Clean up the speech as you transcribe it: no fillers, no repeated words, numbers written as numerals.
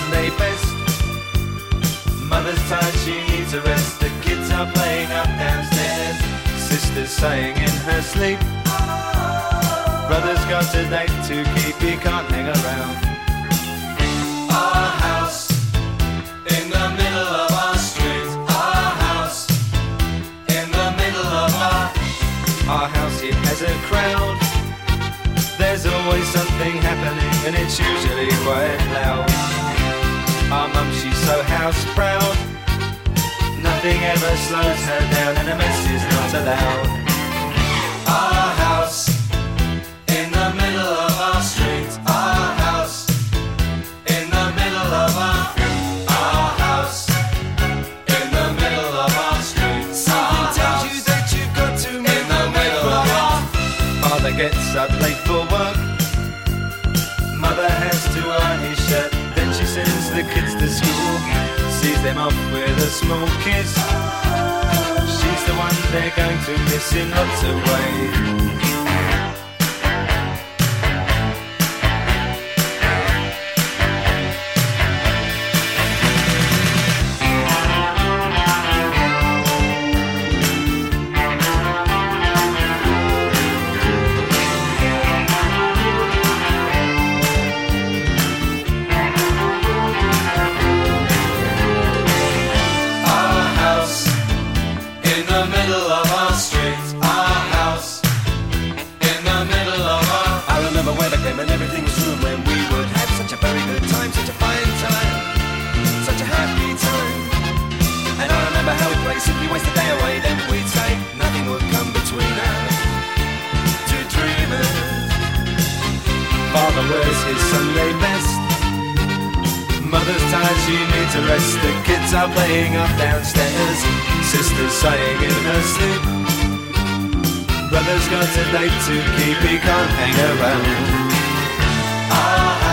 Sunday best. Mother's tired, she needs a rest. The kids are playing up downstairs. Sister's sighing in her sleep. Brother's got a date to keep, he can't hang around. Our house in the middle of our street. Our house in the middle of our house, it has a crowd. There's always something happening and it's usually quite loud. Our mum, she's so house proud. Nothing ever slows her down and a mess is not allowed. Our house in the middle of our street. Our house in the middle of our house in the middle of our street. Something tells you that you've got to move in the middle of our. Father gets up late for work. Mother has to iron his shirt. Then she sends the kids to school, sees them off with a small kiss. She's the one they're going to miss in lots of ways. And everything was room when we would have such a very good time, such a fine time, such a happy time. And I remember how we'd play, simply waste the day away. Then we'd say nothing would come between us, two dreamers. Father wears his Sunday best. Mother's tired, she needs a rest. The kids are playing up downstairs. Sister's sighing in her sleep. Brother's got a date to keep, he can't hang around.